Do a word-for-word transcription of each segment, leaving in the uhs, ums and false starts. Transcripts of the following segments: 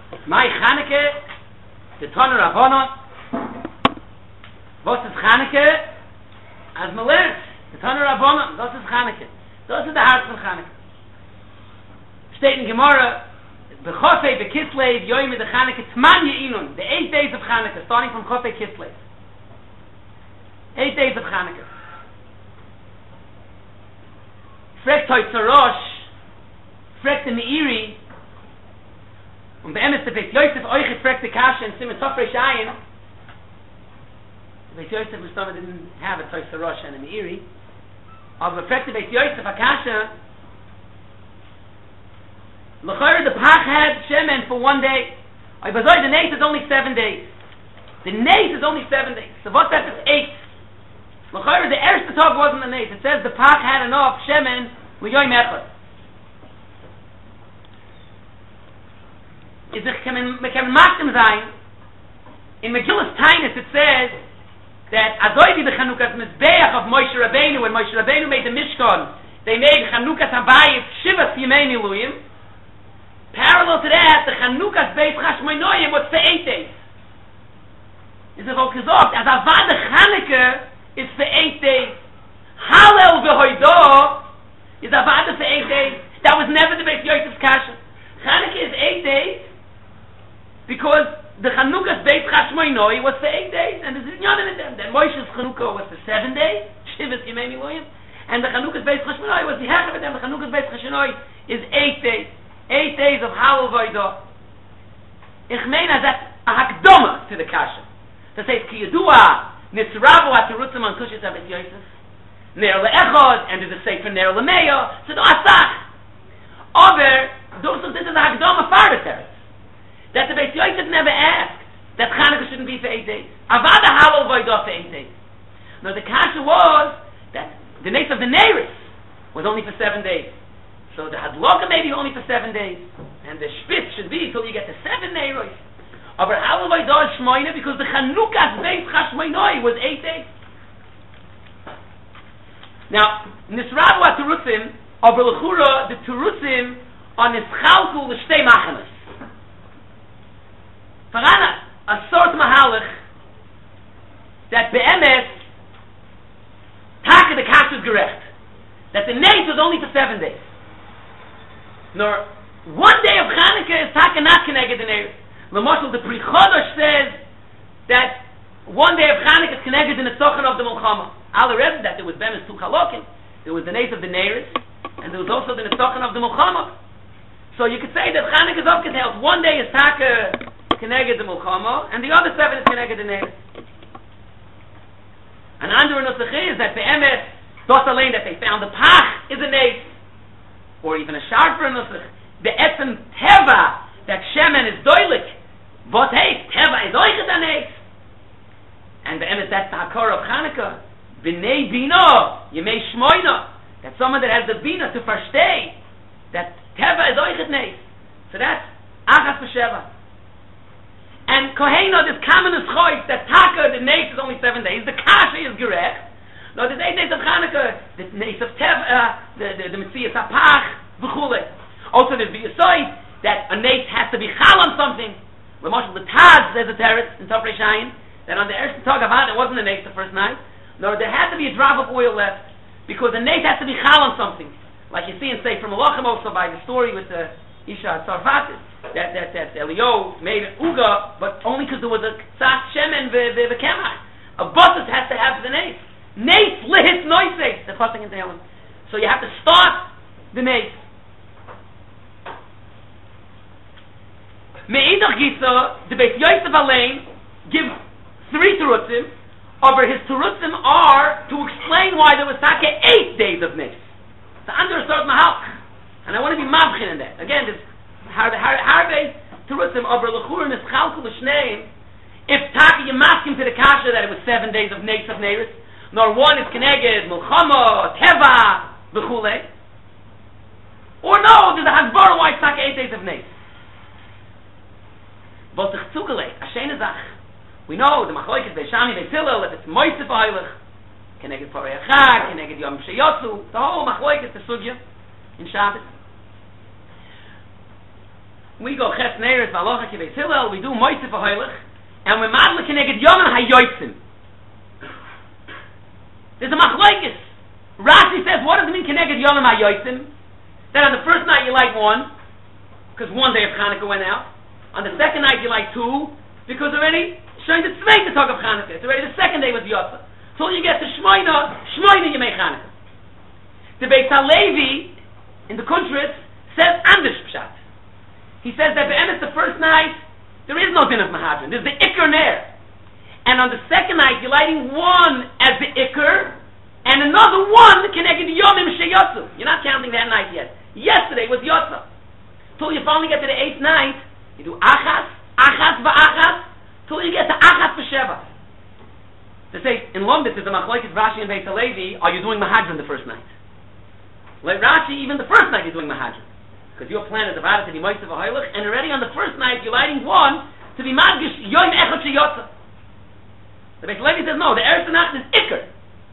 My Chaneke, the Tana Rabbanon. Was ist Chaneke? As man lernt, the Tana Rabbanon, das ist Chaneke. Das ist der Hart von Chaneke. Steht in Gemara, Bechofei, Bekislev, Yoime, the Chaneke, Tzman Ye'inun, the eight days of Chaneke, starting from Chofei Kislev. Eight days of Chaneke. Fragt heute Rosh, fragt in Meiri, und bei Emes, der Beis Yosef, euch ist fragt die Kasche, in Simen Tofrei Shayin, the Beis Yosef, we still didn't have a Toys Rosh and a Meiri, aber fragt the Beis Yosef, a Kasche, L'chayr, the Pach had Shemen for one day, I was the Nace is only seven days. The Nace is only seven days. So what's that? It's eight. L'chayr, the Erste Tag wasn't the Nace. It says the Pach had enough Shemen with Yoim Echad. Is it can can Makdim sein? In Megillas Tainus it says that Adoidi the Chanukas Mizbeach of Moshe Rabbeinu, when Moshe Rabbeinu made the Mishkan, they made Chanukas Habayis Shivas Yimei Miluyim. Parallel to that, the Chanukas Beis Chashmonoyim was for eight days. Is it all gesagt? As Avad the Chanukah is for eight days. Hallel v'hoido is Avad for eight days. That was never the Beis Yosef's Kasha. Chanukah is eight days because the Chanukas Beis Chashmoinoi was for eight days, and there's none in them. Then Moshe's Chanukah was for seven days, Shivas Yimei Miluyim, and the Chanukas Beis Chashmoinoi was the half of them. The Chanukas Beis Chashmoinoi is eight days. Eight days of Hallel v'hoido. Ich meine that a hakdoma to the Kasha. That says Ki Yedua Nitzravu Atirutzim on Kushis Beis Yosef Ner le'echad, and there's a Sefer Ner le'meyo. So no asach. Over those this is a hakdoma farther. That the Beis Yosef never asked that Chanukah shouldn't be for eight days. Avada Hallel v'hoido for eight days. No, the Kasha was that the nace of the Neris was only for seven days. So the Hadloka maybe only for seven days, and the Spitz should be till you get to seven Neiros. Aber Hallel v'hoido is Shmoina because the Chanukas Beis Chashmoinoi was eight days. Now, Nisravu HaTerutzim, aber L'chura, the Terutzim on Nischalku L'shtei Machanas. Farana, a sort Mahalach that Be'emes Taka the Kasha is gerecht. That the Neis was only for seven days. Nor one day of Chanukah is Taka not connected in Eretz. L'moshel, the Pri Chodosh says that one day of Chanukah is connected in the Tzochan of the Mulchama. All the rest of that, there was Bemes Tu Chalokim, there was the Neis of the Neiris, and there was also the Tzochan of the Mulchama. So you could say that Chanukah is aufgeteilt. One day is Taka connected the Mulchama, and the other seven is connected in Neiris. An andere Nusach is that Be'emes, Dos Alein, that they found the Pach is a Neis, or even a sharper nusach, the etzem teva, that shemen is doilik, but hey, teva is oichet aneis. And the emes, that's the hakor of Chanukah, b'nei bina, yemei shmoina, that someone that has the bina to versteh, that teva is oichet neis. So that's achas v'sheva. And koheno, this common is choice, that taka, the neis is only seven days, the kasha is gerech. No, there's eight days of Chanukah, the Neis of Tev, uh, the, the, the Metzias HaPach, v'chule. Also there's the Yisoid, that a Neis has to be chal on something. L'moshel, the Taz, says the Teretz, in Tofrei Shayin, that on the Erste Tag Avad, it wasn't a Neis the first night, no, there had to be a drop of oil left, because the Neis has to be chal on something. Like you see in Sefer Melachim also by the story with the Isha Tzarfatis, that, that, that Elio made an Uga, but only because there was a Tzach Shemen v'Kemach. A Bosses has to have the Neis. Neis lihis noises, the fasting in Tehillim. So you have to start the Neis. Me'idach Gisa, the Beis Yosef Alein, give three Terutzim, over his Terutzim are to explain why there was take eight days of Neis. The under sort Mahalch. And I want to be mavchin in that. Again, this Harbe Terutzim over L'chur and Nischalku L'shneim, if take you mask him to the Kasha that it was seven days of Neis of Neiris, nor one is Keneged, Mulchama, Teva, B'chule. Or no, there's a Hasbara why it's not eight days of Neis. But the Chzugele, Ashena Zach. We know the Machloikes, Beishami, Beishillel, if it's Moisef Eilich, Keneged Parei Achag, Keneged Yom Sheyotzu, the whole Machloikes, the Sugya, in Shabbos. we go Ches Neiris V'Alocha Kibbeis Hillel, we do Moitze for Heilig, and we madle keneged Yomim HaYoitzim. There's a Machlokes. Rashi says, what does it mean keneged Yomim HaYoitzim? That on the first night you light one, because one day of Hanukkah went out. On the second night you light two, because already showing the Tzvei the talk of Hanukkah. It's already the second day was Yotza. So you get to Shmoina, Shmoina you make Hanukkah. The Beis HaLevi in the Kuntris says Anders Pshat. He says that be'emes the first night there is no din of Mahadran. There's the Iker Ner. And on the second night you're lighting one as the Iker and another one connected to Yomim Sheyotzu. You're not counting that night yet. Yesterday was Yotza. Till you finally get to the eighth night, you do Achas, Achas va'achas, till you get to Achas v'sheva. To say, in Lomdit, there's a Machlokes Rashi and Beis HaLevi, are you doing Mahadran the first night? Like Rashi, even the first night you're doing Mahadran. Because your plan is divided to be Moitze v'Heilig, and already on the first night you're lighting one to be Madgish Yom Echad Sheyotza. The Beis HaLevi says, no, the Eretz Nacht is Iker.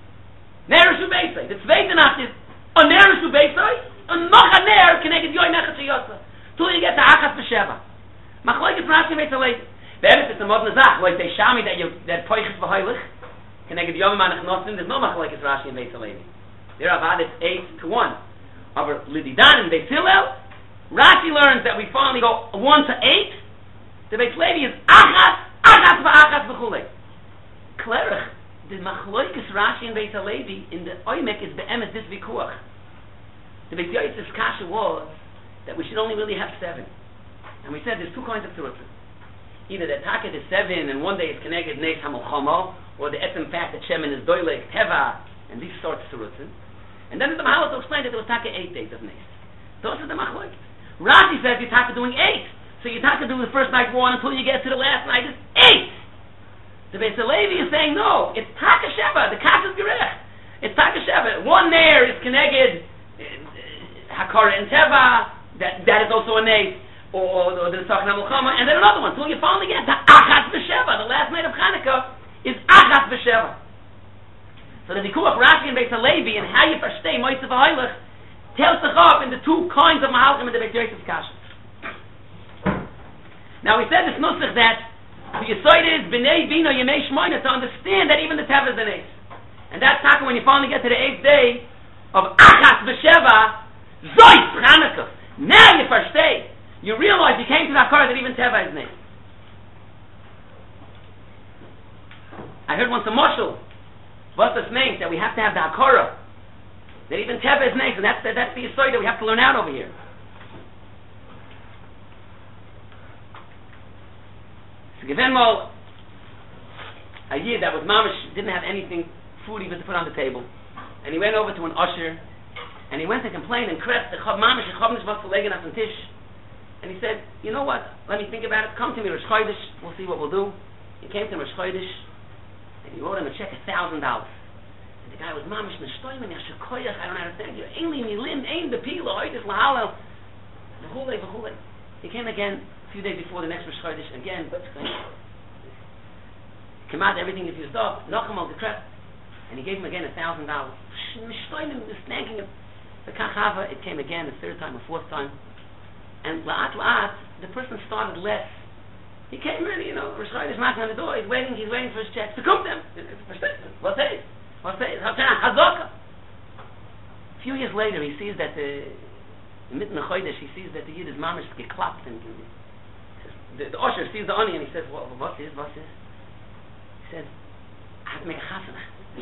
Neresh Ubeisai. The Tzveite Nacht is a Neresh Ubeisai, a noch a Ner connected Yom Echad Sheyotza. Till you get to Achas v'Sheva. Machlokes Rashi and Beis HaLevi. The Eretz is a modern Zach, like they Shami that you that Poiches v'Heilig, connected Yom Manach Nosim, there's no Machlokes Rashi and Beis HaLevi. They're about it's eight to one. Over Lididan and Beis Hillel, Rashi learns that we finally go one to eight. The Beis HaLevi is Achas, Achas v'Achas v'chulei. Klerich, the Machlokes Rashi and Beis HaLevi in the Oimek is be'emes this vikuach. The Beis Yotz's kasha was that we should only really have seven. And we said there's two kinds of terutzim. Either that Taket is seven and one day it's connected Neis HaMelchama, or the etzem fact that Shemin is Doilek, Teva, and these sorts of terutzim. And then the Mahalot explained that there was Taket eight days of Neis. Those are the Machlokes. Rashi says you're Taket doing eight. So you're Taket doing the first night one until you get to the last night is eight. The Beis HaLevi is saying no, it's Taket Sheva, the Kas is Gerech. It's Taket Sheva. One there is connected Hakara and Teva, that, that is also a Neis, or, or the Tzach HaMelchama, and then another one. So you finally get to Achas v'Sheva. The last night of Hanukkah is Achas v'Sheva. So the Vikuach Rashi and Beis HaLevi and how you versteh Moitze v'Heilig tells us up in the two kinds of Mahalchim and the Beis Yosef's Kasha. Now we said this nusach that the Yesod is B'nei Bino Yemei Shmoina to understand that even the Teva is an Eis. And that's talking when you finally get to the eighth day of Achas v'Sheva, Zois Hanukkah. Now you versteh. You realize you came to the Hakara that even Teva is named. I heard once a Moshel, what's this name, that we have to have the Hakara, that even Teva is named, and that's the, that's the Yesod that we have to learn out over here. So given mal a year that was mamish, didn't have anything, food even to put on the table, and he went over to an usher, and he went to complain and crest the Chav mamish, the Chav nishvas legen auf den Tisch. And he said, you know what, let me think about it, come to me Rosh Chodesh, we'll see what we'll do. He came to Rosh Chodesh, and he wrote him a check of one thousand dollars. And the guy was, mamish, neshtoyim, yashakoyach, I don't know how to thank you, ainli milim, ein bepilo, oitis lahalel, v'chulei, v'chulei. He came again, a few days before the next Rosh Chodesh, again, but came out, everything is used up, Nacham al Gekrep, and he gave him again a thousand dollars. Neshtoyim, just thanking him. The Kachava, it came again, the third time, the fourth time. And la'at la'at, the person started less. He came ready, you know, Rosh Chodesh knocking on the door, he's waiting, he's waiting for his check to come to him. What's it? What's it? Hazaka. A few years later, he sees that the, mitten of Chodesh, he sees that the Yid is mamish geklapped, and the, the usher sees the onion, and he says, what, what is, what is? He said, I have to make a chasana.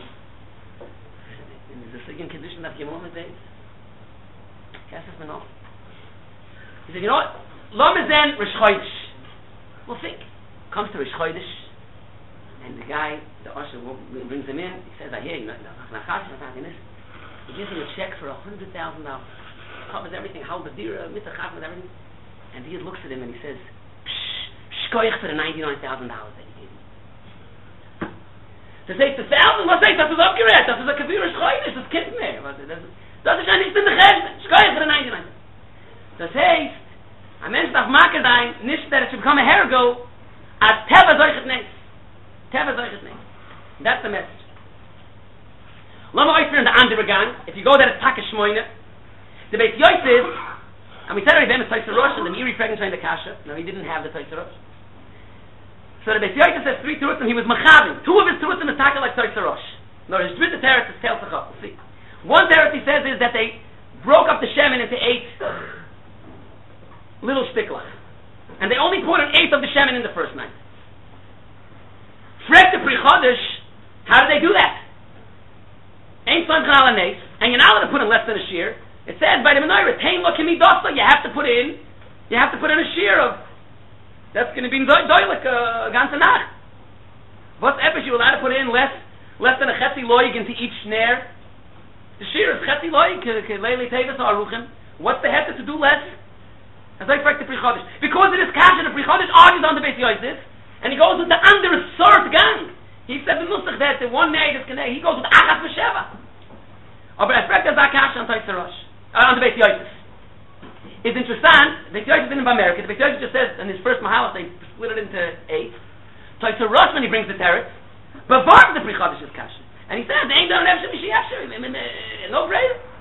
Is the second condition of Yom days? Kesef menor. He said, you know what? Lo mezen Rosh Chodesh. We'll think. Comes to Rosh Chodesh, and the guy, the usher, brings him in. He says, I hear you. He gives him a check for a hundred thousand dollars. Covers everything, holds the dira, mitzvah chaf with everything. And he looks at him and he says, Psh, shkoyach for the ninety-nine thousand dollars that he gave him. To say the thousand, what's that? Das ist abgerät. Das ist a kavir Rosh Chodesh. Das kennt mehr. Das ist ja nicht in der Chesed. Shkoyach for the ninety-nine. Das heißt, ein Mensch darf machen sein, nicht that it should become a hergo, as Teva solches neis. Teva solches neis. That's the message. Lass mal euch in the andere gang. If you go there, it's Taka Shmoyne. The Beis Yosef, And we said already then the Toyser Rosh and the Miri pregnant trying the Kasha. No, he didn't have the Toyser Rosh. So the Beis Yosef says three Terutzim, he was Machavim. Two of his Terutzim is Taka like Toyser Rosh. No, his Drit the Teretz is Tel Sechach. We'll see. One Teretz he says is that they broke up the Shemin into eight little shtiklach. And they only poured an eighth of the Shemin in the first night. Frek the Pri Chodesh, how did they do that? Ain't Son Chanal Nes, and you're not allowed to put in less than a shear. It says by the menorah, Tain Lo Kimi Dosa, you have to put in, you have to put in a shear of, that's going to be doilik, uh, ganze Nacht. What's epish, you're allowed to put in less, less than a chetzi loig into each snare. The shear is chetzi loig, leili tevis aruchim. What's the heter to do less? As I correct the Pri Chodesh. Because it is kasha, the Pri Chodesh argues on the Beis Yosef, and he goes with the under sort gang. He said the nusach that the one night is connected, he goes with achat v'sheva. Aber es fragt er sagt kasha on Toyser Rosh, uh, on the Beis Yosef. It's interesting, the Beis Yosef is in America, the Beis Yosef just says in his first mahalach, they split it into eight. Toyser Rosh when he brings the teretz, but Varv the Pri Chodesh is kasha. And he says, ain't done efshir v'shiyafshir, no brainer.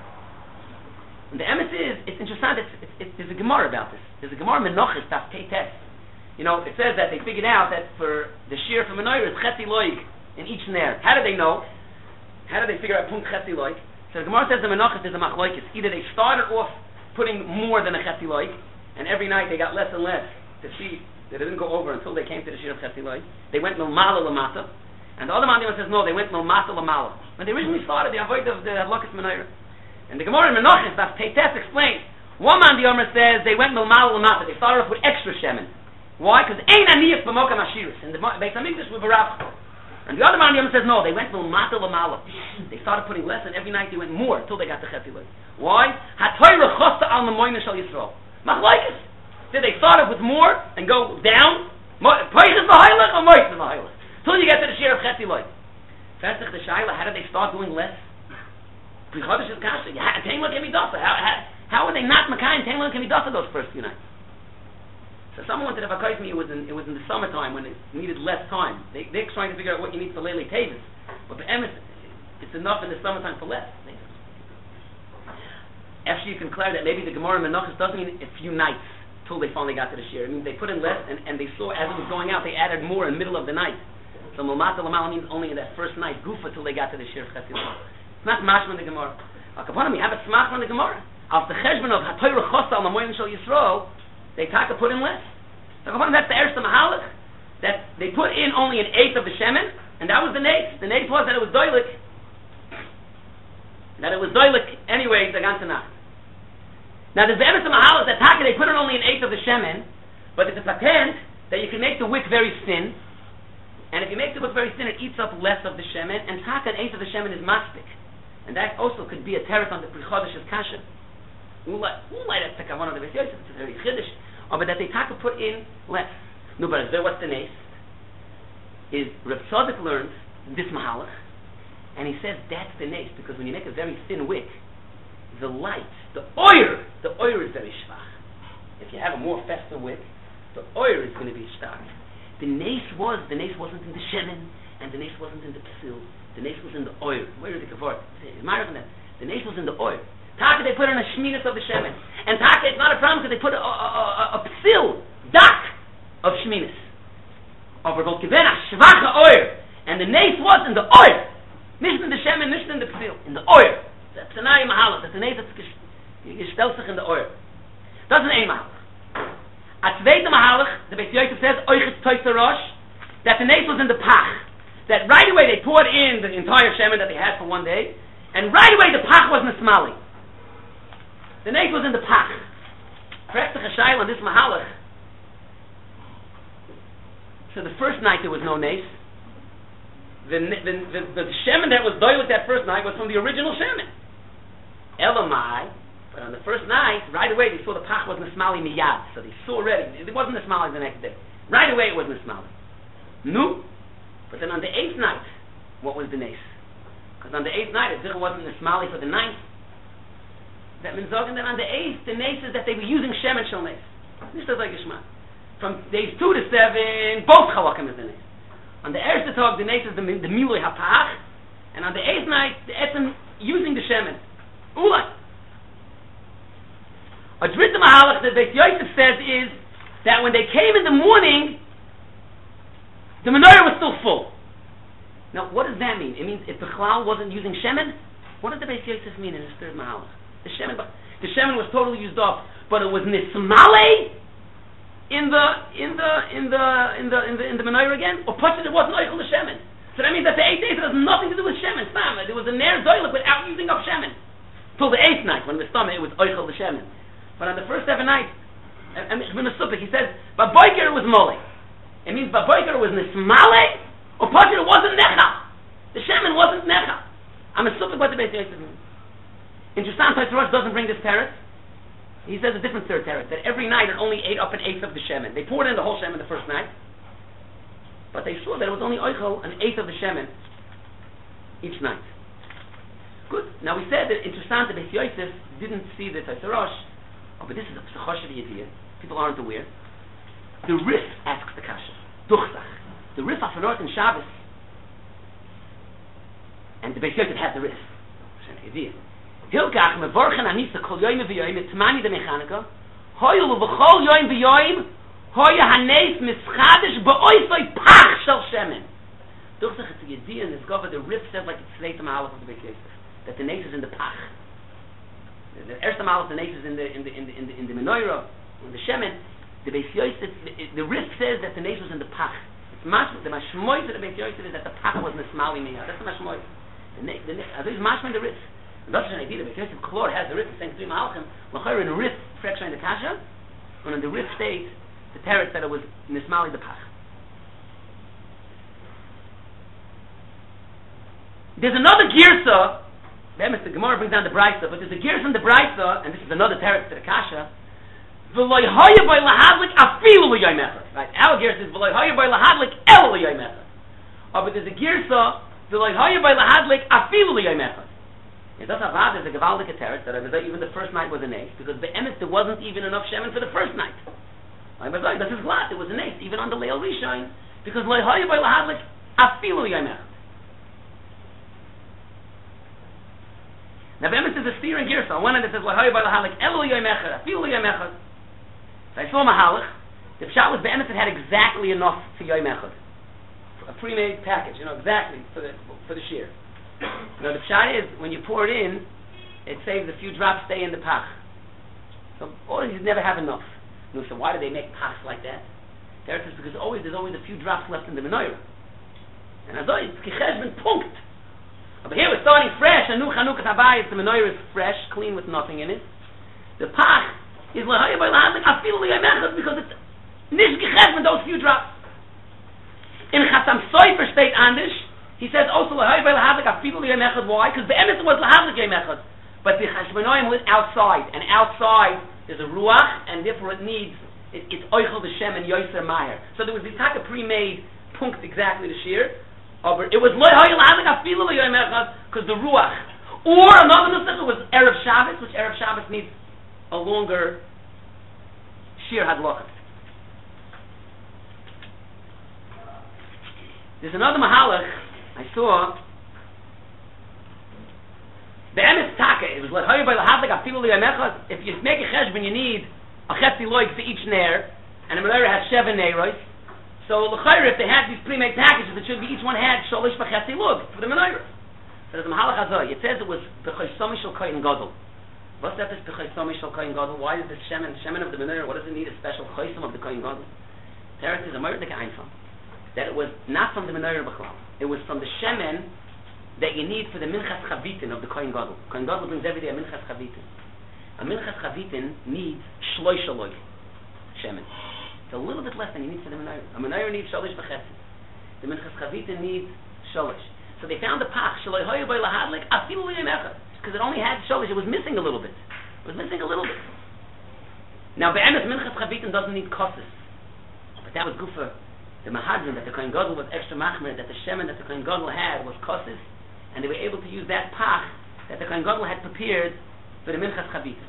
And the emes is, it's interesting, it's, it's, it's, there's a Gemara about this. There's a Gemara Menochis, Taf Keites. You know, it says that they figured out that for the shear from menorah is chetzi loig in each snare. How did they know? How did they figure out punkt chetzi loig? So the Gemara says the Menochis is a machloikis. Either they started off putting more than a chetzi loig, and every night they got less and less to see that it didn't go over until they came to the shear of chetzi loig. They went milmala lamata. And the other man says no, they went milmata lamala. When they originally started the avoid of the hadlakas menorah. And the Gemara in Menachos, that's Teites explains. One man, the Omer says, they went milmal lamata. They started off with extra shemen. Why? Because ein aniyas b'mokam ashiris. In the Beis Hamikdash with Barav. And the other man, the Omer says, no, they went milmata lamala. They started putting less, and every night they went more until they got to Chetzi Loig. Why? HaTorah chosta al mamoyna shel Yisrael. Machlokes. Did they start off with more and go down? Poiches v'hailach or moiches v'hailach? Till you get to the shear of Chetzi Loig. First, the Shaila, how did they start doing less? Pri Chodesh is kasha. Tain Lo Kimi Dosa. How, how, how were they not Makayim Tain Lo Kimi Dosa those first few nights? So someone wanted to advise me. It was in it was in the summertime when it needed less time. They they're trying to figure out what you need for Leili Tevis. But for Emes, it's enough in the summertime for less. Actually, you can declare that maybe the Gemara Menachos doesn't mean a few nights till they finally got to the shear. I mean they put in less and, and they saw as it was going out they added more in the middle of the night. So Mulmata Lamala means only in that first night Gufa till they got to the shear of Chetzi Loig. It's not mashma in the Gemara. Akaponim, you have a smach from the Gemara. Of the cheshbon of HaTorah chosta al mamoyim shel Yisrael, they taka put in less. Akaponim, that's the Erste Mahalach, that they put in only an eighth of the shemen, and that was the nates. The nates was that it was doilik. That it was doilik anyway, the ganze Nacht. Now there's the Erste Mahalach that taka, they put in only an eighth of the shemen, but it's a patent that you can make the wick very thin, and if you make the wick very thin, it eats up less of the shemen, and taka, an eighth of the shemen is mastic. And that also could be a teretz on the Pri Chodesh's kasha. Ulay, that's like one of the Beis Yosef, it's a very chiddush. Or but that they taka put in less. No, but what's the nace? Is Reb Tzadok learns this mahalach, and he says that's the nace, because when you make a very thin wick, the light, the oil, the oil is very schwach. If you have a more faster wick, the oil is going to be stark. The nace was, the nace wasn't in the shemen, and the nace wasn't in the psil. The nace was in the oil. Where is the kavod? The nace was in the oil. Taka, they put in a shminas of the shemen. And taka, it's not a problem because they put a, a, a, a psil, dak of shminas. Over Volkivena, shvacha oil. And the nace was in the oil. Nicht in the shemen, nicht in the psil. In the oil. That's an ayi mahalach. That's the nace that's gestellt sich in the oil. That's an ayi mahalach. A zweite mahalach, the Beis Yosef says, oichet Toyser Rosh, that the nace was in the pach. That right away they poured in the entire shemen that they had for one day, and right away the pach was nesmali. The nace was in the pach. Correct the chashayil on this mahalach. So the first night there was no nace. The the the, the, the shemen that was doiled that first night was from the original shemen. Elamai, but on the first night, right away they saw the pach was nesmali miyad. So they saw already it wasn't nesmali the next day. Right away it was nesmali. No. But then on the eighth night, what was the nace? Because on the eighth night, if Zichah wasn't Nesmali for the ninth, that means that on the eighth, the nace is that they were using Shem and Shel Nace. This is like Geshma. From days two to seven, both Chalakim is the nace. On the Erste Tag, the nace is the, the Milui HaPach, and on the eighth night, the Etzem using the Shemen. Ulai. A dritte Mahalach that Beis Yosef says is that when they came in the morning, the menorah was still full. Now, what does that mean? It means if the Chalal wasn't using shemen, what did the Beis Yosef mean in his third Mahalach? The shemen, the shemen was totally used up, but it was nismale in the in the in the in the in the in the menorah again, or Pashut it wasn't oichel the shemen. So that means that the eighth day it has nothing to do with shemen. There was a ner doilik without using up shemen. Till the eighth night, when the stomach it was oichel the shemen. But on the first seven nights, and he says, Baboiker was mole. It means Baboiker was nismale, or Pashut it wasn't necha. The shemen wasn't necha. I'm a supik what the Beis Yosef means. Interesting, Tosfos Rosh doesn't bring this teretz. He says a different third teretz, that every night it only ate up an eighth of the shemen. They poured in the whole shemen the first night, but they saw that it was only oichel an eighth of the shemen each night. Good. Now we said that interesting, the Beis Yosef didn't see the Tosfos Rosh, oh, but this is a psachoshev idea. People aren't aware. The Rif asks the kasha. Duchsach. The Rif Afanort in Shabbos, and the Beis Yosef had the Rif. Idea. Hilkach mevorchen anisa kol yoyim v'yoyim etmani de mechanika hoyul v'chol yoyim v'yoyim hoya hanes mischadish ba'oisoi pach shel shemen. Duchsach, it's the idea in this gova, the Rif says like it's Sleit Mahalach of the Beis Yosef, that the nes is in the pach. The first Mahalach, the nes is in the in the in the in the, in the menorah, in the shemen. The Beis Yosef, the Rif says that the nes was in the pach. It's mash, the mashmoy to the Beis Yosef is that the pach was nismali miyah. That's the mashmoy. The nes, the nes, also is mashmoy the Rif. That's an idea. The Beis Yosef Klor has the Rif saying three Mahalchim. L'chayr in the Rif fraction in the kasha, and in the Rif state the teretz that it was nismali the pach. There's another girsa. The Gemara brings down the brayso, but there's a girsa in the brayso, and this is another teretz to the kasha. V'loy hoya by lahadlik afilu l'yoymecha. Right? Our girsa is v'loy hoya by lahadlik el l'yoymecha. Oh, but there's a girsa v'loy hoya by lahadlik afilu l'yoymecha. It does have there's a gewaldige teretz that even the first night was an ace, because the emes there wasn't even enough shemen for the first night. I was like, this is glad there was an ace even on the Leil Rishon, because loy hoya by lahadlik afilu l'yoymecha. Now, the emes is a steer and girsa. On one end it says loy hoya by lahadlik elu l'yoymecha afilu l'yoymecha. So I saw Mahalach. The pshat was the emes that had exactly enough for Yom Echad, a pre-made package, you know, exactly for the for the shear. Now the pshat is when you pour it in, it saves a few drops stay in the pach. So always you never have enough. You know, so why do they make pachs like that? There it is because always there's always a few drops left in the menorah. And as always, it's kicheshben punkt. But here we're starting fresh. A new Chanukah Habayis, the menorah is fresh, clean with nothing in it. The pach is lahaya by lahadlik afilu l'yamechad because it's nish kicheshben those few drops. In Chassam Sofer state Andish, he says also lahaya by lahadlik afilu l'yamechad. Why? Because the emes was lahadlik yamechad, but the chashbonoim was outside, and outside there's a ruach, and therefore it needs it, it's oichel the shem and yoser maher. So there was this type of pre-made punkt exactly the shear. Over it was lahaya lahadlik afilu l'yamechad because the ruach. Or another nusach was erev Shabbos, which erev Shabbos needs a longer shear hadlochet. There's another mahalach I saw. The emes taka, it was like hoya by lahadlik afilu l'yamechad. If you make a cheshbon, you need a chetzi loig for each nair, and the menorah has seven neiros. So l'chayr, if they had these pre-made packages, it should be each one had sholish b'chetzi lug for the menorah. So there's a mahalach hazah. It says it was b'chaysomi shel kohen gadol. What's that? Is b'chaysomi shel kohen gadol? Why does the shemen, shemen of the menorah? What does it need a special chaysom of the kohen gadol? There it is a murder einfam. That it was not from the menorah b'chlal. It was from the shemen that you need for the minchas chavitin of the kohen gadol. Kohen gadol brings every day a minchas chavitin. A minchas chavitin needs shloish shaloy shemen. It's a little bit less than you need for the menorah. A menorah needs shalosh b'chesed. The minchas chavitin needs shalosh. So they found the pach shaloy hoya by lahadlik afilu l'yamechad because it only had shalosh. It was missing a little bit. It was missing a little bit. Now be'emes minchas chavitin doesn't need kosis, but that was good for the mahadrim that the kohen gadol was extra machmer, that the shemen that the kohen gadol had was kosis, and they were able to use that pach that the kohen gadol had prepared for the minchas chavitin.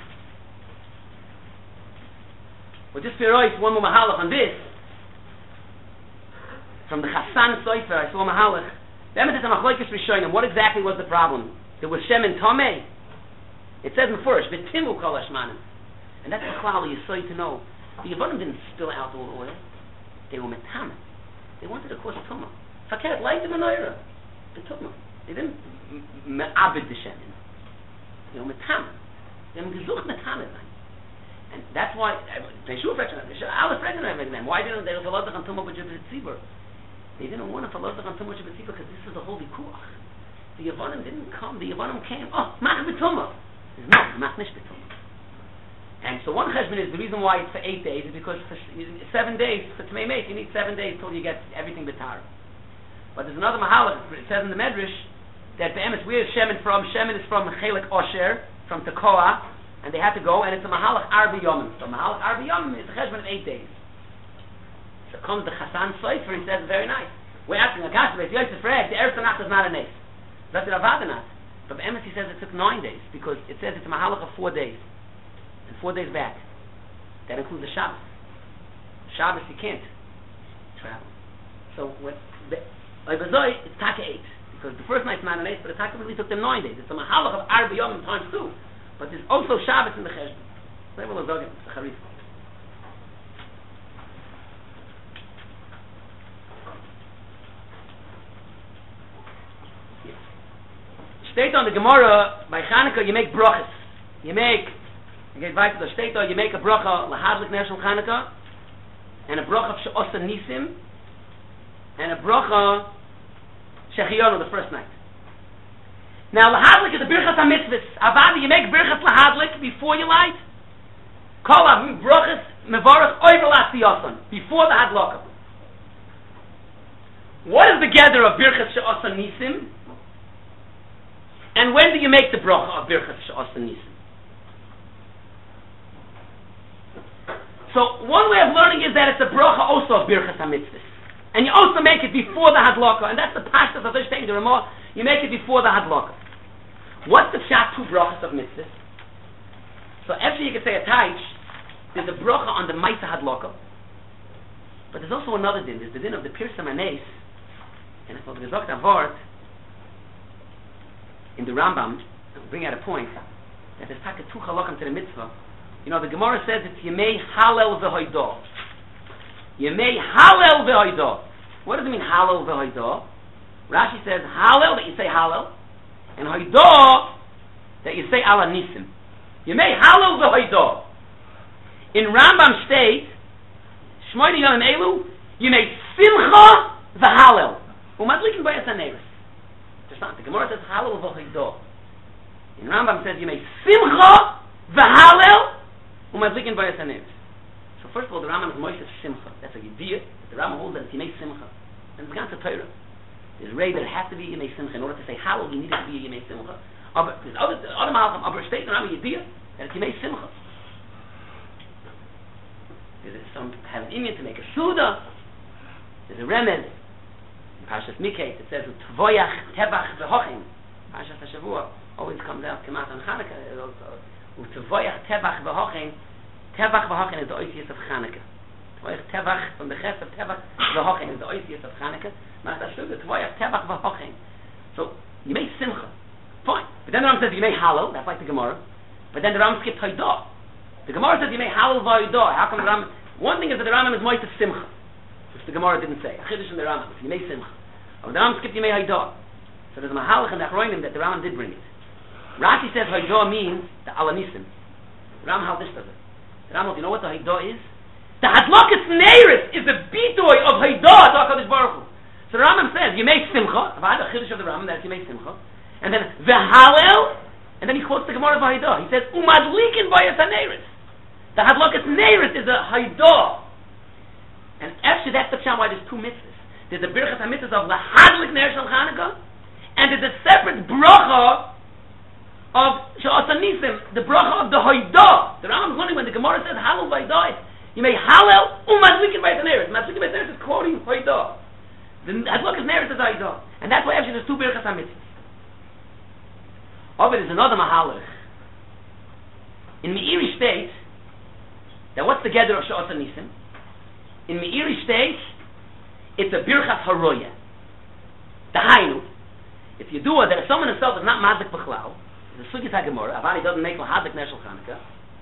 Well, just for one more mahalach on this from the Chassan Sofer. I saw a mahalach. The emes is a machlokes rishonim. What exactly was the problem? There was shemen tomei. It says in first, v'timu kol hashmanim. And that's the klal you saw to know. The Yavanim didn't spill out all the oil. They were metamet. They wanted to cause tumah. Fakir, light the menorah. The tumah. They didn't me'abed the shemin. They were metamet. They were gezucht metamet. And that's why, they should have alle fragen them. Why didn't they follow the tumah with Jebet Tzibur? They didn't want to follow the tumah with Jebet Tzibur because this is the holy kuach. The Yavanim didn't come. The Yavanim came. Oh, mach b'tumah. No, mach nish b'tumah. And so one cheshbon is the reason why it's for eight days is because for seven days for Tmei Meis you need seven days till you get everything b'tar. But there's another mahalach. It says in the Medrash that be'emes where is Shemin from? Shemin is from Chelik Osher, from Tekoa. And they had to go, and it's a mahalach arba yomim. So mahalach arba yomim is a cheshbon of eight days. So comes the Chassan Sofer and says, very nice. We're asking a Gash, but Yosef Reg, the Eretz Tanach is not a nes. That's the Ravadanat. But Emes he says it took nine days, because it says it's a mahalach of four days. And four days back. That includes the Shabbos. Shabbos you can't travel. So what the Oibazoi, it's Taka eight. Because the first night's not an eight, but the Taka really took them nine days. It's a mahalach of arba yomim times two. But there's also Shabbos in the Cheshbon. They will have it's a Charif. State on the Gemara, by Chanukah you make brachas. You make, you get weiter, the state on, you make a bracha, lahadlik ner shel Chanukah, and a bracha she'osa nisim, and a bracha shechiyonu the first night. Now, lahadlik is the birchas ha-mitzvahs. Avada, you make birchas lahadlik before you light. Kol ha-brachas mevarach oivelas diyosan, before the hadlaka. What is the gather of birchas she'osa nisim? And when do you make the bracha of birchas she'osa nisim? So, one way of learning is that it's a bracha also of birchas ha-mitzvahs. And you also make it before the hadlaka, and that's the pashtas of the Shtein, the Ramah. You make it before the hadlaka. What's the pshat two brachas of mitzvahs? So after you can say a taich, there's a bracha on the ma'isa hadlaka, but there's also another din. There's the din of the pirsam anes, and it's called the gezok avart in the Rambam. I'll bring out a point that there's taka two halakam to the mitzvah. You know the Gemara says it's yemei halel v'hoidah. Yemei halel v'hoidah. What does it mean halel v'hoidah? Rashi says halel, that you say halel, and hoidah, that you say ala nisim. You may halel the hoidah. In Rambam state, shmoyni yom elu, you may simcha the halel. Umadlikin bayas haneres. Just not. The Gemara says halel the hoidah. In Rambam says you may simcha the halel, umadlikin bayas haneres. So first of all, the Rambam is Moshe simcha. That's a yediyah. The Rambam holds that it's yemei simcha. And it's gone to Torah. There's Ray that it has to be Yemei Simcha. In order to say Halal, you need it to be Yemei Simcha. Aber, there's other, other Malachim, Aber state in Rambam Yediyah, that it's Yemei Simcha. There's some have an Indian to make a Suda. There's a Remez. In Parshas Mikei, it says, Tvoyach Tevach V'hochim. Parshas HaShavua always comes out, come out on Chanukah. Tvoyach Tevach V'hochim. Tevach V'hochim is the Oisius of Chanukah. Tvoyach Tevach, from the Ches of Tevach V'hochim is the Oisius of Chanukah. So you may simcha, fine. But then the Ram says you may halal. That's like the Gemara. But then the Ram skipped hoidah. The Gemara says you may halal v'hoidah. How come the Ram? One thing is that the Ram is moist of simcha, which the Gemara didn't say. A chiddush in the Ram, you may simcha. But the Ram skipped you may hoidah. So there's a mahalach in the Achroinim that the Ram did bring it. Rashi says hoidah means the alanisim. The Ram how this does it. The Ram, you know what the hoidah is? The hadlakas neiris is the bitoy of hoidah to HaKadosh Baruch Hu. So the Rambam says, you make simcha, I've had a chiddush of the Rambam that you make simcha, and then v'halel, and then he quotes the Gemara of Haidah. He says, umadlikin bayas haneris. The hadlakas neiris is a Haidah. And actually that's the pshat why there's two mitzvahs. There's a birchas ha-mitzvahs of lahadlik ner shel Chanukah, and there's a separate bracha of she'osa nisim, the bracha of the Haidah. The Rambam is learning when the Gemara says halal v'haidah, you may halal umadlikin bayas haneris. Madlikin bayas haneris is quoting Haidah. The hadlakas neiris is Haidah, and that's why actually there's two birchas ha-mitzvahs. Of it is another mahalach. In Meiri states that what's the gather of she'osa nisim? In Meiri states it's a birchas haroya. The hainu, if you do it, that if someone himself is not madlik b'chlal, the sugis ha-gemara, avani doesn't make lahadlik ner shel Chanukah,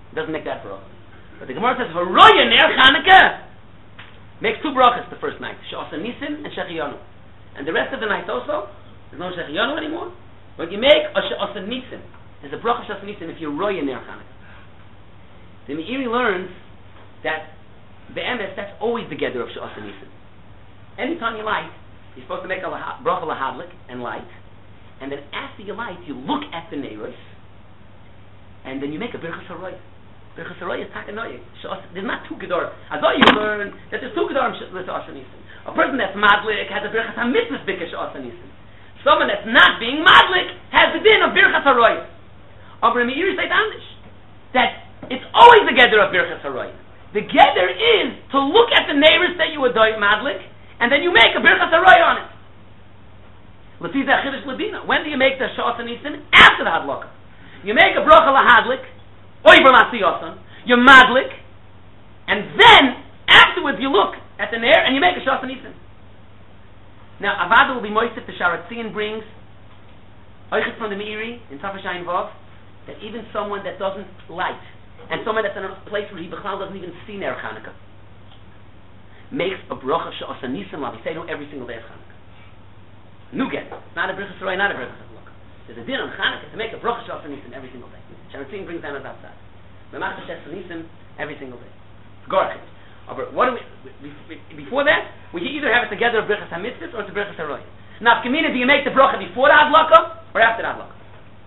It doesn't make that bracha. But the Gemara says, Haroya ner Chanukah makes two brachas the first night, She'asa Nisim and Shechiyanu. And the rest of the night also, there's no Shechiyanu anymore. But you make a She'asa Nisim. There's a bracha She'asa Nisim if you're Roya ner Chanukah. The Meiri learns that the emes, that's always the gather of She'asa Nisim. Anytime you light, you're supposed to make a laha, bracha lahadlik and light, and then after you light, you look at the neiros, and then you make a birchas haroya. Birchas haroya is takanoya. There's not two gedor. As though you learn that there's two gedor with She'asa Nisim. A person that's madlik has a birchas hamitzvah b'kesh She'asa Nisim. Someone that's not being madlik has the din of birchas haroya. Aber Meiri say that it's always the gather of birchas haroya. The gather is to look at the neighbors that you were madlik, and then you make a birchas haroya on it. When do you make the She'asa Nisim? After the hadlaka. You make a bracha lahadlik, oiver masiyosan, you're madlik, and then afterwards you look at the nair and you make a She'asa Nisim. Now Avada will be moistif. The Sharatzian brings oichet from the Meiri in Tafashayin Vav that even someone that doesn't light and someone that's in a place where he b'chlal doesn't even see Ner Chanukah makes a bracha She'asa Nisim lav. We say no every single day of Chanukah. Nuget. Not a birchas haroya, not a birchas hadlaka. There's a din on Chanukah to make a bracha She'asa Nisim every single day. Sharatzian brings down as outside. We make a She'asa Nisim every single day. Gorchit. But what do we, before that, we either have it together of birchas hamitzvos or it's a birchas haroya. Now, Kamina, do you make the bracha before the hadlaka or after the hadlaka?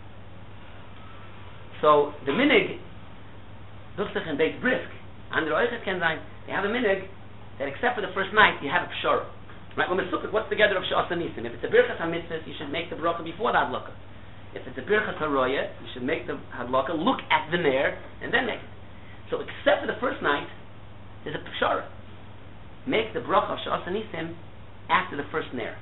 So the minig, duchsich and beit brisk, under oichet ken zayin, they have a minig that except for the first night you have a pshara. Right? When Mesukik, what's the gather of She'asa Nisim? If it's a birchas hamitzvos, you should make the bracha before the hadlaka. If it's a birchas haroya, you should make the hadlaka, look at the nair, and then make it. So except for the first night, there's a pshara. Make the bracha of She'asa Nisim after the first nair.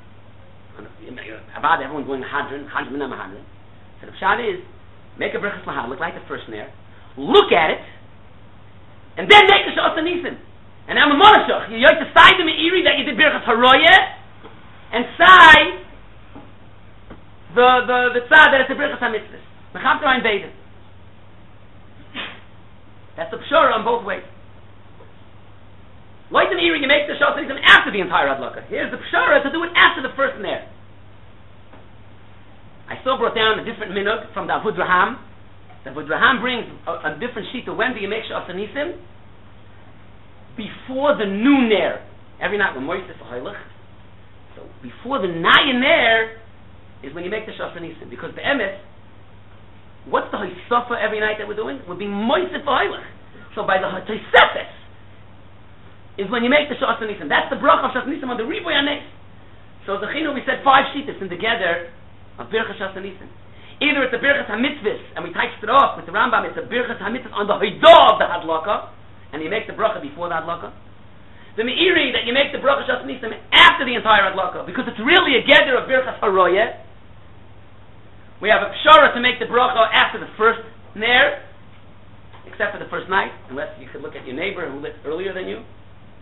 About everyone going hadron, hadron minam hadron. So the pshara is, make a birchas lahadlik, like the first nair, look at it, and then make a She'asa Nisim. And I'm a monashach. You have to say the Meiri that you did birchas haroya, and say the the the tzad that it's a birchas hamitzvos. Mechavter ein beiden. That's the pshara on both ways. Like the Meiri, you make the She'asa Nisim after the entire hadlaka. Here's the pshara to do it after the first nair. I still brought down a different minhag from the Avud Raham. The Avud Raham brings a, a different sheet of when do you make She'asa Nisim? Before the new nair. Every night when Moisés Hailach. So before the Naya nair is when you make the She'asa Nisim. Because the emes, what's the Hisafa every night that we're doing? We're being Moisés Hailach. So by the Tosefes is when you make the She'asa Nisim. That's the bracha of She'asa Nisim on the Riboy Hanes. So the Chinu, we said five shittas in together of birchas She'asa Nisim. Either it's a birchas hamitzvos and we typed it off with the Rambam. It's a birchas hamitzvos on the Haidah of the hadlaka. And you make the bracha before the hadlaka. The Meiri that you make the bracha She'asa Nisim after the entire hadlaka, because it's really a gather of birchas haroya. We have a pshara to make the bracha after the first nair, except for the first night, unless you could look at your neighbor who lived earlier than you.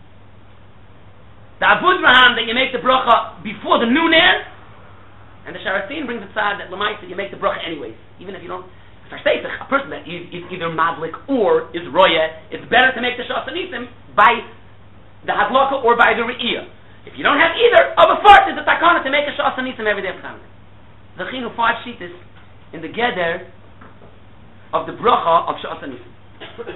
The Avud Raham that you make the bracha before the new nair, and the Sharatzian brings the tzad that Lamaisa you make the bracha anyways, even if you don't. A person that is, is either madlik or is roya, it's better to make the She'asa Nisim by the hadlaka or by the re'iyah. If you don't have either, of a fart is a takana to make a She'asa Nisim every day of Chanukah. The chinu five shittas in the geder of the bracha of She'asa Nisim.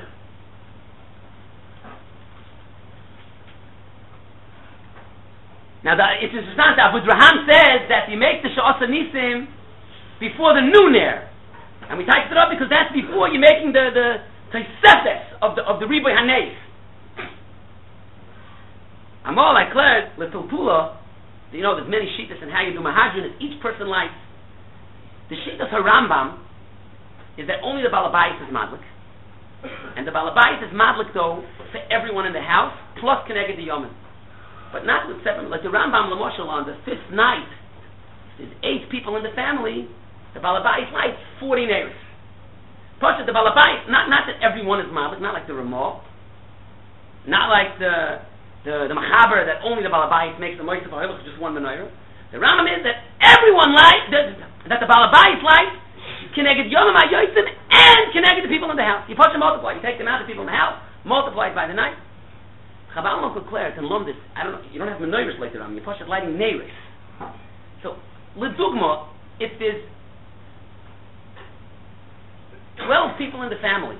Now the, it's interesting that Avud Raham says that you make the She'asa Nisim before the new nair. And we typed it up because that's before you're making the the Tosefes of the of the Riboy Hanes. Amal I declared L'Tultula, you know there's many shittas and how you do Mahadrin is each person likes. The shittas Harambam is that only the Balabais is madlik. And the Balabais is madlik though for everyone in the house, plus Keneged the Yomen. But not with seven, like the Rambam Lamoshel on the fifth night, there's eight people in the family. The Balabais lights forty neighbors. Plus, the Balabais, not not that everyone is Malik, not like the Ramah, not like the the, the Machaber that only the Balabais makes the Moisés Hailach just one menorah. The Rambam is that everyone lights, that, that the Balabais lights Keneged Yom HaYotzim, and Keneged the people in the house. You push and multiply. You take the amount of people in the house, multiply it by the night. Chabal Malkut Claire, in Lomdis, I don't know, you don't have menorahs later on. You push it lighting neiros. So, L'dugma, if there's twelve people in the family,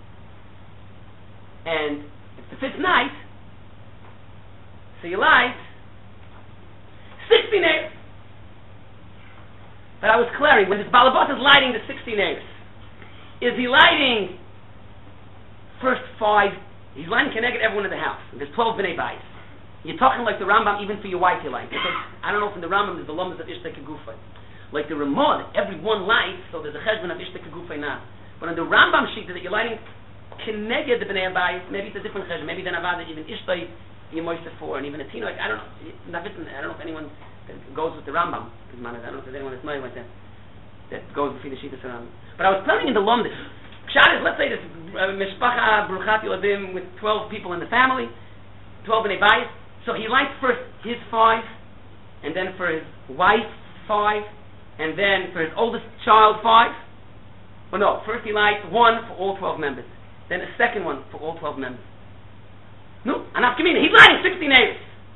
and it's the fifth night, so you light sixty neiros. But I was clearing, when this Balabot is lighting the sixty neiros, is he lighting first five? He's lighting connected everyone in the house. There's twelve bnei bayis. You're talking like the Rambam, even for your wife you light. Because, I don't know if in the Rambam there's the Lomas of Ishta Kegufay. Like the Ramon, every one lights, so there's a cheshbon of Ishta Kegufay now. But in the Rambam sheet that you're lighting connected the bnei bayis, maybe it's a different cheshbon. Maybe then Avada, even Ishta, you moisture for, and even a Tino, like, I don't know. I don't know if anyone that goes with the Rambam. I don't know if there's anyone that's like that, that goes between the Shittas and Rambam. But I was planning in the Lomdis. Pshat is, let's say this uh, Mishpacha Bruchat Yodim with twelve people in the family, twelve bnei bayis. So he lights first his five, and then for his wife five, and then for his oldest child five. Well, no, first he lights one for all twelve members, then a second one for all twelve members. No, Anaf Kamina, he's lighting sixty neiros.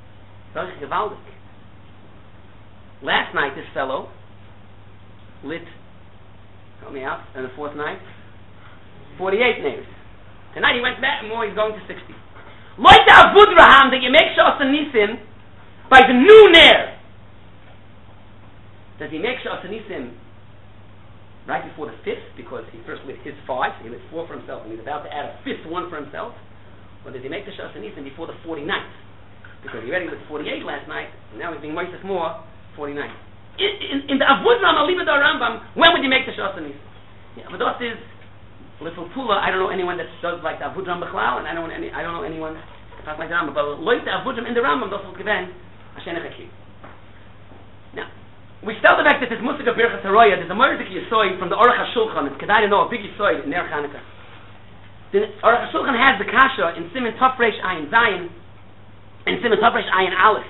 Last night this fellow lit, help me out, and the fourth night, forty-eight neiros. Tonight he went back and more, he's going to sixty. Like the Avudraham that you make Shas Nisim by the new Ner. Does he make Shas Nisim right before the fifth, because he first lit his five, so he lit four for himself, and he's about to add a fifth one for himself? Or does he make the Shas Nisim before the forty-ninth? Because he already lit forty-eight last night, and now he's being Moises more, forty-nine. In, in, in the Avudraham, Alibad Rambam, when would you make the Shas Nisim? Yeah, but that is little Pula. I don't know anyone that does like the Avudraham Bechlau, and I don't any I don't know anyone that like the Rambam. But like the Avudraham in the Rambam, das will given Hashem Echaki. Now, we start the fact that this Musika Birchas Haroya, there's a Mordek Yisoy from the Aruch HaShulchan. It's Kedai to know a big Yisoy in Ner Chanukah. The Aruch HaShulchan has the Kasha in Siman Tov Reish Ayin Zayin, and Siman Tov Reish Ayin Aleph.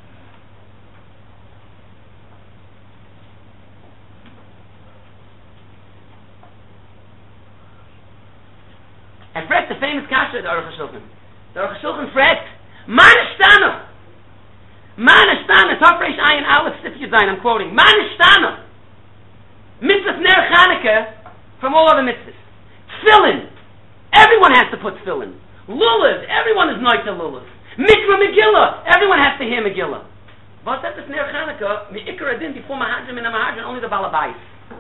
And fret the famous kasha of the Aruch HaShulchan. The Aruch HaShulchan fret, Man Ishtana! Man Ishtana, Tov Reish Ayin Aleph Sif Yudayin, I'm quoting. Man Ishtana! Mitzvah Ner Chanukah from all other mitzvahs. Tefillin! Everyone has to put tefillin. Lulav! Everyone is night to lulav. Mikra Megillah! Everyone has to hear Megillah. But that's Ner Chanukah, the Ikar Adin before Mahadrim and Mahadrim, only the Balabais.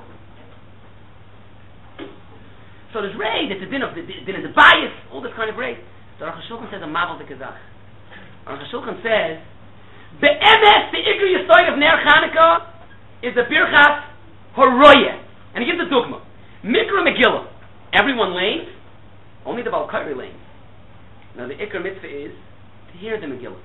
So there's raid, it's a din of the din of the bias, all this kind of raid. So Aruch HaShulchan says a mavel de kazach. Aruch HaShulchan says, be'emes the ikr yisoid of Ner Chanukah is a birchas horoyeh, and he gives a dogma. Mikra Megillah, everyone lanes, only the Balkari lanes. Now the ikr mitzvah is to hear the Megillah.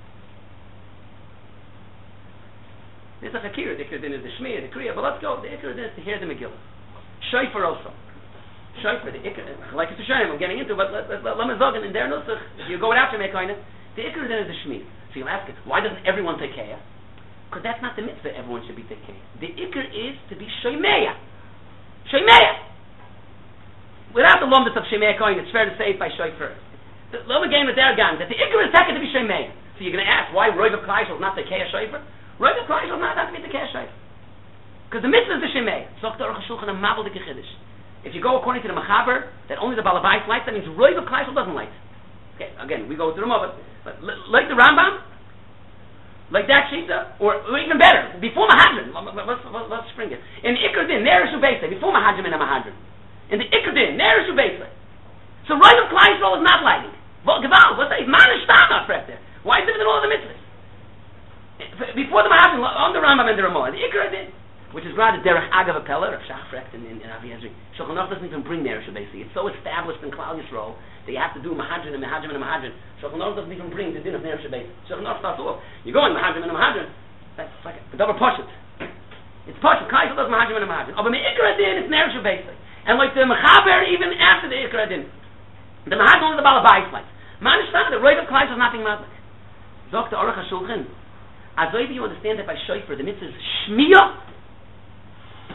There's a chakir, the ikr din is the shmir, the kriya, but let's go. The ikr din is to hear the Megillah. Shofar also. Shofar, the ikr, like it's a shayim, I'm getting into, but let, let, let, let me zog, in their nusach, you go out to make kind of, the ikr then is the shmir. So you'll ask it, why doesn't everyone take care? Because that's not the mitzvah, everyone should be taking care. The ikr is to be shoymeya. Shoymeya! Without the lomdus of shoymeya coin, it's fair to say it by shofar. The lom again with their gang, that the ikr is taken to be shoymeya. So you're going to ask, why Roiv of Kleishel is not the kaya shofar? Roiv of Kleishel is not have to be the kaya shofar. Because the mitzvah is the shoymeya. So the Aruch HaShulchan a mavel de kechiddish. If you go according to the Machaber, that only the Balabais lights, that means Roiv of Kleishel doesn't light. Okay, again, we go to the Ramah, but, but like the Rambam, like that Shita, or, or even better, before Mahadrim, let's, let's, let's spring it. In the Ikr Din, Ner Shubesa, before Mahadrim and Mahadrim. In the Ikr Din, Ner Shubesa. So Roiv of Kleishel is not lighting. Well, Geval, let's say, Man is not fret there. Why is it in all the mitzvahs? Before the Mahadrim, on the Rambam and the Ramah, the Ikr Din, which is rather derech agav apella, Rav Shach Frecht in, in, in Avi Ezri. Shulchan Aruch doesn't even bring Ner Shubesi. It's so established in Klal Yisrael that you have to do Mahadrim and Mahadrim and Mahadrim. Shulchan Aruch doesn't even bring the din of Ner Shubesi. Shulchan Aruch starts off, you go in Mahadrim and Mahadrim, that's like a double poshut. It's poshut. Kaisel does Mahadrim and Mahadrim. But the Ikra din is Ner Shubesi. And like the Mechaber, even after the Ikra din, the Mahadrim is the Balabais lights. Man is not, the Roiv of Kleishel is nothing madlik. Doctor Aruch HaShulchan, as you understand that by shofar, the mitzvah is shmiyah.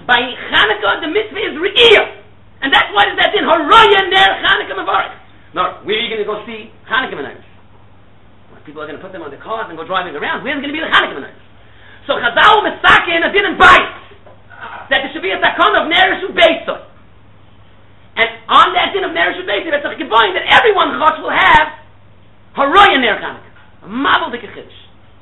By Chanukah, the mitzvah is Re'iyah. And that's why there's that in Haroya Ner Chanukah Mevarach. Now, where are you going to go see Chanukah Menorahs? Well, people are going to put them on the cars and go driving around. Where's going to be the Chanukah Menorahs? So Chazal Mesake in a din and Bayis that there should be a takon of Ner Shu Beisoy. And on that din of Ner Shu Beisoy, that's a Kiboin that everyone Chosh will have Haroya Ner Chanukah. A Mabel Dikachidsh.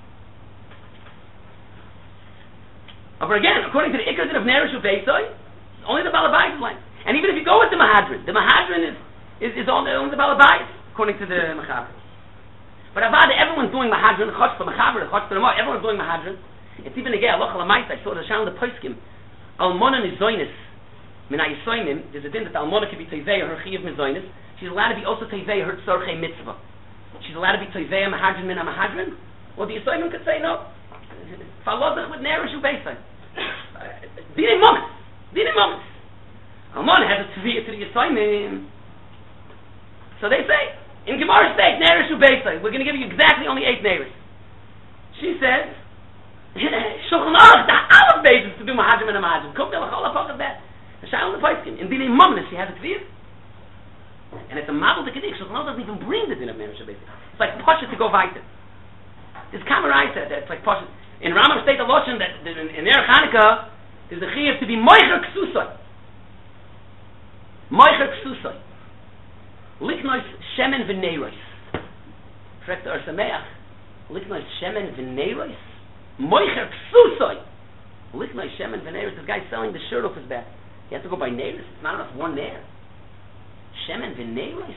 But again, according to the Ikar din of Ner Shu Beisoy, only the Balabais is like. And even if you go with the Mahadran, the Mahadran is, is, is only, only the Balabais, according to the Mechaber. But Avada, everyone's doing Mahadran, Chotz for Mechaber, Chotz for Ramah, everyone's doing Mahadran. It's even again, Allah Chalamayt, I saw the Shalom the Poiskim, Almona Nizoinis, Min Ayisoimim, there's a din that Almona can be Tevei, her Chiyav Mizoinis, she's allowed to be also Tevei, her Tzorchei Mitzvah. She's allowed to be Tevei, Mahadran, Min Mahadran, or the Yisoimim could say no. Falodach with Ner Shu Beisoy. Dine Moments, Dine Moments. Almana has a tzviyah to the Yisoimim. So they say, in Gemara state, Ner Shu Beisoy, we're going to give you exactly only eight neighbors. She says, Shulchan Aruch, the Aleph basis to do Mahadrim and a Mahadrim. Come to the Chol HaPach of that. The Shalom the Poiskim. In Dinei Momnus, she has a tzviyah. And it's a Mabel de Kedik. Shulchan Aruch doesn't even bring the din of Ner Shu Beisoy. It's like Poshet to go weiter. This Kamarai said that it's like Poshet. In Rambam state the Loshen that in, in Ner Chanukah, there's a Chiyav to be Moicher Ksusoy. Moicher Ksusoy. Liknois Shemen V'neiros. Frekt Or Sameach. Liknois Shemen V'neiros. Moicher Ksusoy. Liknois Shemen V'neiros. This guy's selling the shirt off his back. He has to go buy neiros. It's not enough one nair. Shemen V'neiros.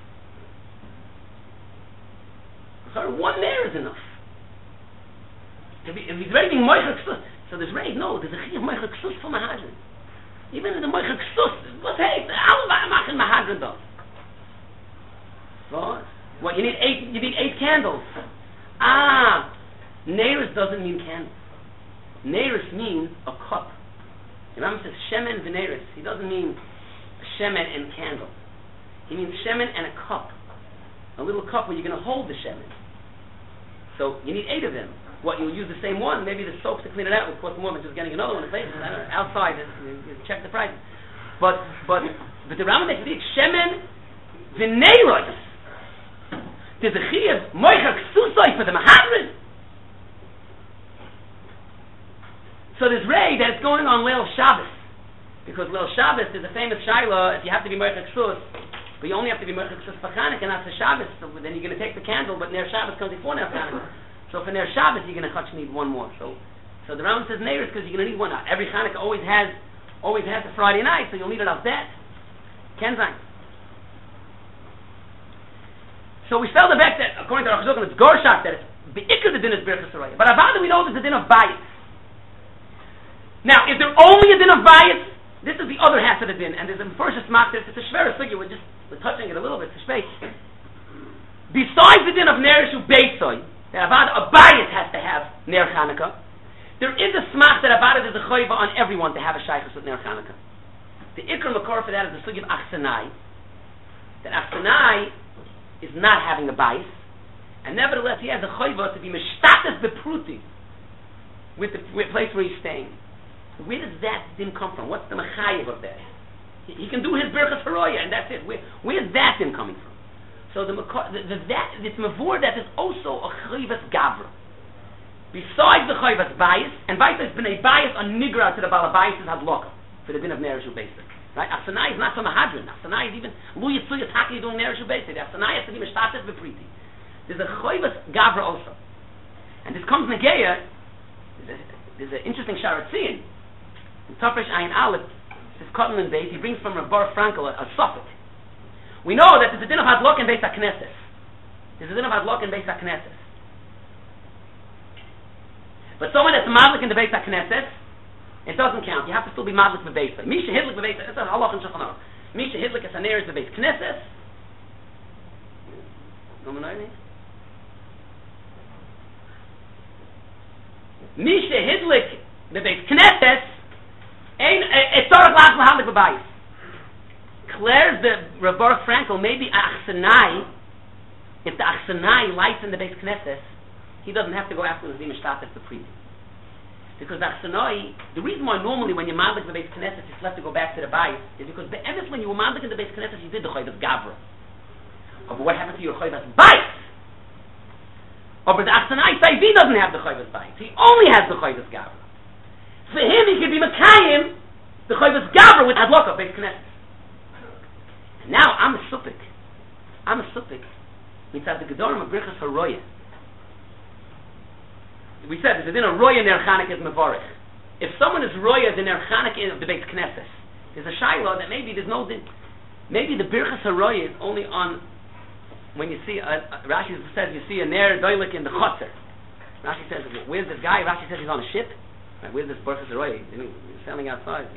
Sorry, one nair is enough. If, he, if he's ready Moicher Ksusoy. So there's raid, no, there's a Chiyav Moicher Ksusoy for Mahadran. Even in the Moicher Ksusoy, what's hey, all Machin Mahadran does. What? What? You need eight. You need eight candles. Ah, Neiros doesn't mean candles. Neiros means a cup. The Rambam says Shemen v'Neiros. He doesn't mean Shemen and candle. He means Shemen and a cup, a little cup where you're going to hold the Shemen. So you need eight of them. What, you'll use the same one? Maybe the soap to clean it out will cost more than just getting another one in place. I don't know, outside, you, you check the price. But but but the Rambam makes it Shemen v'Neiros. There's a Chiyav Moicher Ksusoy for the Mahadran. So there's Ray that's going on Leil Shabbos. Because Leil Shabbos is a famous Shaila, if you have to be Moicher Ksus, but you only have to be Moicher Ksus for Chanukah, not for Shabbos, so then you're going to take the candle, but Ner Shabbos comes before Ner Chanukah. So for Ner Shabbos, you're going to need one more. So so the Rambam says Neiros because you're going to need one. Now, every Chanukah always has always has a Friday night, so you'll need it off that. Kenzang. So we spelled the back that, according to Rosh Hashanah, it's Gorshak, that it's Be'ikr the din is Birchas Haraya. But Avada we know there's a din of Bayis. Now, is there only a din of Bayis? This is the other half of the din, and there's a first Maktis, it's a Shvera Sugya, we're just we're touching it a little bit to space. Besides the din of Ner Shu Beisoy, that Avada, a Bayis has to have Ner Chanukah, there is a smach that Avada is a choiva on everyone to have a shaychus with Ner Chanukah. The Ikr Makor for that is the Sugya of Achsanai. That Achsanai is not having a bias, and nevertheless he has a choiva to be mishtates bepruti with the with place where he's staying. Where does that din come from? What's the mechayev of that? He, he can do his Birchas Haroya, and that's it. Where where's that din coming from? So the, the, the that it's mavur that is also a choivas gavra. Besides the choivas bias, and bias has been a bias on nigra to the balabayis is hadloka for the din of Ner Shu Beisoy. Right? Achsanai is not from a hadron. Achsanai is even Lu Yitzuyas Haki doing Ner Shu Beisoy. The Achsanai has to be Mishtates B'Priti. There's a Choivas Gavra also. And this comes Negeya. There's, there's an interesting Sharatzian. In Tafresh Ayin Aleph, this Kotman Beis, he brings from Rabbar Frankel a, a Sophet. We know that there's a din of Hadlok in Beis HaKnesses. There's a din of Hadlok in Beis HaKnesses. But someone that's Madlik in the Beis HaKnesses, it doesn't count. You have to still be madlik bebeis. Misha hidlik bebeis. It's a halach in Shulchan Aruch. Misha hidlik is aneres bebeis knesses. No one knows. Misha hidlik bebeis knesses. Ein it's sorach lach lahadlik bebeis. Claire's the Rav Baruch Frankel maybe achsanai. If the achsanai lights in the beis knesses, he doesn't have to go after the zimishtatet the priest. Because Achsanoi, the reason why normally when you're madlik in the Beis Knesset, you still have to go back to the Bayis, is because the emes when you were madlik in the Beis Knesset, you did the Chayvas Gavra. Oh, but what happened to your Chayvas Bayis? Oh, but the Achsanoi Saivi doesn't have the Chayvas Bayis. He only has the Chayvas Gavra. For him, he could be Makayim, the Chayvas Gavra with Hadlok of Beis Knesset. And now, I'm a Supik. I'm a Supik. Mitzad the Gedorim of Birchas HaRoyah. We said there's a roya ner Chanukah is mevarich. If someone is roya the ner Chanukah of the Beis Knesset, there's a shayla that maybe there's no, maybe the birchas haroya is only on when you see. A, a, Rashi says you see a ner doilik in the chotzer. Rashi says, where's this guy? Rashi says he's on a ship. Right, where's this birchas haroya? He's sailing outside.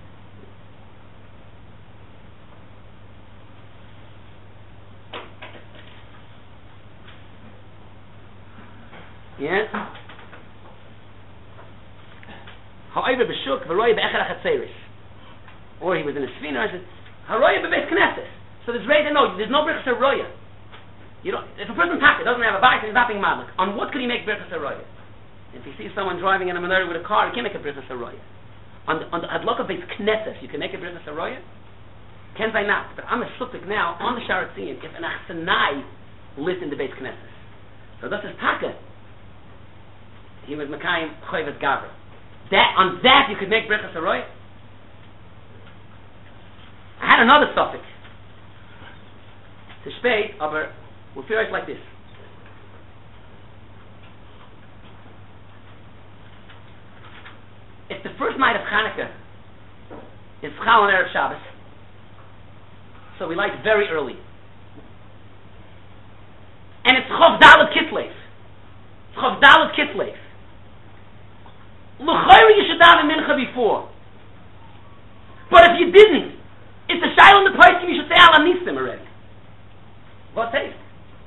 Yes. Or he was in a Sfina. I said, Haroya bebeis Knesset. So there's right no, there's no birchas haroya. You don't. If a person taka doesn't have a bike, he's not being madlik. On what could he make birchas haroya? If he sees someone driving in a menorah with a car, he can't make a birchas haroya. On the on the hadlok of beis Knesset, you can make a birchas haroya. Can I not? But I'm a supik now on the Sharatzin. If an achsanai lived in the beis Knesset, so that's his taka. He was Mekayim Chayvas Gavra. That on that you could make birchas haroya. I had another suffix. To spade, aber we'll figure it like this. If the first night of Chanukah is Chal on Erev Shabbos, so we light very early, and it's Chov Dalet Kislev. It's Chov Dalet Kislev. L'chayri you should daven mincha before. But if you didn't, it's a shayla in the poskim, you should say Al Anisim already. What taste?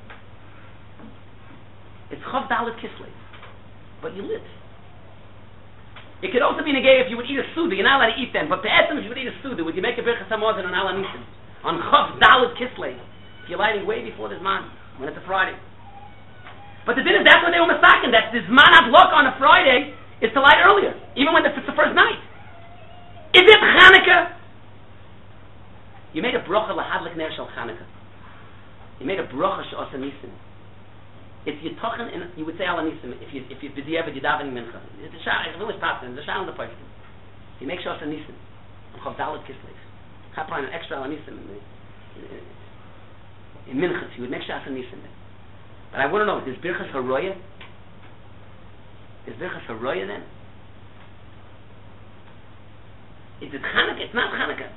It's Chav Dalet Kislev. But you live. It could also be negay if you would eat a suda. You're not allowed to eat them. But pe'etzim, if you would eat a suda, would you make a birchas hamazon on Al Anisim? On Chav Dalet Kislev. If you're lighting way before this man, when it's a Friday. But the thing is, that's what they were masakin. That this man had luck on a Friday is to light earlier, even when it's the first night. Is it Chanukah? You made a bracha lahadlik ner shel Chanukah. You made a bracha she'os anisim. If you tochen, you would say al anisim. If you if you b'diavad you daven mincha. It's a shal. It's a village pattern. It's a shal in the poskim. You make she'os anisim. Chav dalet kislev. Chapran an extra al anisim in, in, in minchas. You would make she'os anisim. But I want to know: is birchas haroya? Is birchas haroya then? Is it Chanukah? It's not Chanukah.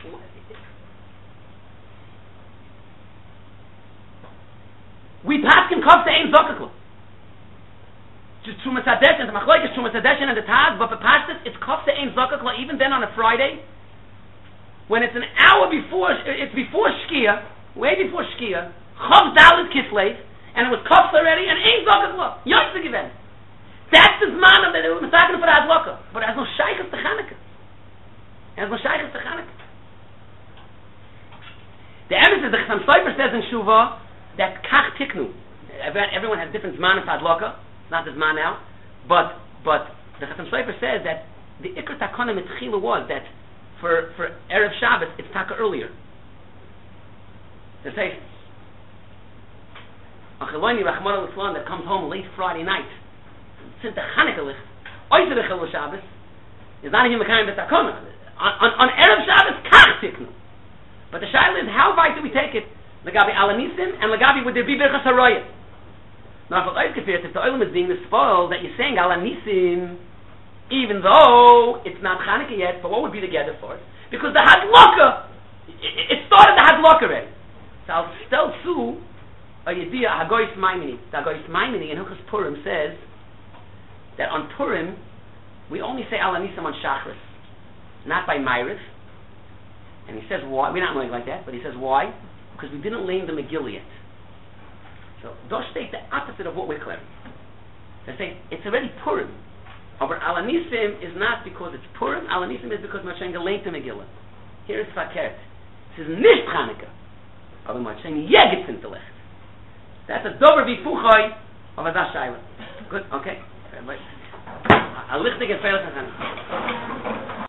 We pass him kov ein zokaklo. Just Trumas Hadeshin, the Machloek is Trumas Hadeshin and the Taz, but for Pashtas, it's kov ein zokaklo, even then on a Friday, when it's an hour before, it's before Shkia, way before Shkia, Chav Dalet Kislev, and it was kov already, and ein zokaklo. Yotzig event. That's the Zman of the Masakin for the Hadloka. But it has no Shaykhs to Chanukah. It has no Shaykhs to Chanukah. The evidence is the Chassam Sofer says in Shuvah that Kach Tiknu. Everyone has different Zman of Hadloka. It's not the Zman now. But but the Chassam Sofer says that the Ikr Takona Mitchila was that for, for Erev Shabbos it's Taka earlier. They say Acheloni Rachmana L'Slan that comes home late Friday night. Since the Chanukah licht, oiser the Chilul Shabbos is not even the kind of takona. On on Erev Shabbos, kach tiknu. But the shaila is how weit do we take it? Legabi alanisim and legabi would there be birchas haroya? Now, if it's if the olam is being spoiled that you're saying alanisim, even though it's not Chanukah yet, but what would be together for it? Because the hadloka, it, it started the hadloka already. So I'll still sue a yediyah hagoyis maimini. The hagoyis maimini in Hilchos Purim says that on Purim, we only say Al Anisim on Shachris, not by Ma'ariv. And he says why? We're not knowing like that, but he says why? Because we didn't lay the Megillah yet. So those state the opposite of what we're claiming. They say it's already Purim. But Al Anisim is not because it's Purim. Al Anisim is because we're saying the length of Megillah. Here it's Fakert. It says Nish Chanukah. Aber we're saying Yegitz in the left. That's a dober vifuchai of a Zashayla. Good, okay. Like a lichtige Fehler kann.